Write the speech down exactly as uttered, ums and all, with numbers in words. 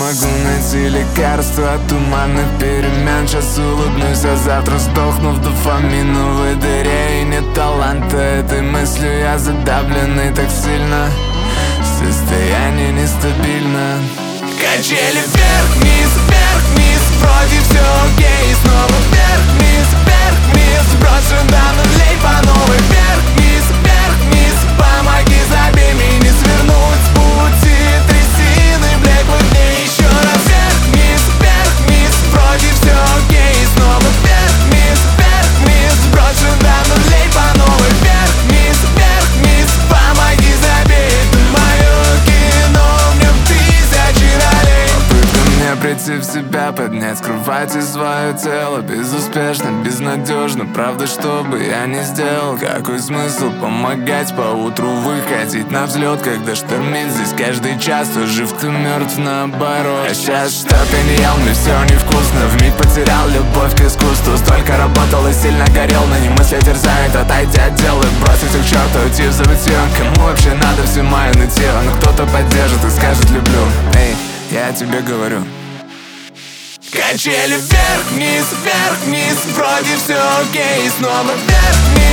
могу найти лекарство от туманных перемен. Сейчас улыбнусь, а завтра сдохну в дофаминовой дыре. И нет таланта этой мыслью, я задавленный так сильно. Состояние нестабильно. Качели вверх-вниз, вверх-вниз, вроде все окей. Снова вверх-вниз, вверх-вниз, сброшу до нулей по новой. Вверх-вниз, вверх-вниз, помоги, забей меня, не свернуть с пути трясины блеклых дней. Еще раз вверх-вниз, вверх-вниз, вроде все окей. Снова вверх-вниз, вверх-вниз, сброшу до нулей по новой. Вверх-вниз, вверх-вниз, помоги, забей, это мое кино, мне в тысячи ролей. Попытка мне прийти в себя, поднять с кровати свое тело. Безуспешно, безнадежно, правда, что бы я ни сделал. Какой смысл помогать поутру выходить на взлет, когда штормит здесь каждый час. То жив, ты мертв, наоборот. А сейчас что-то не ел, мне все невкусно. Вмиг потерял любовь к искусству. Столько работал и сильно горел, но не мысли терзают. Отойти от дела, бросить их к черту, уйти в забытье. Кому вообще надо все мое нытье? Но кто-то поддержит и скажет люблю. Эй, я тебе говорю. Качели вверх-вниз, вверх-вниз, вроде все окей. Снова вверх-вниз.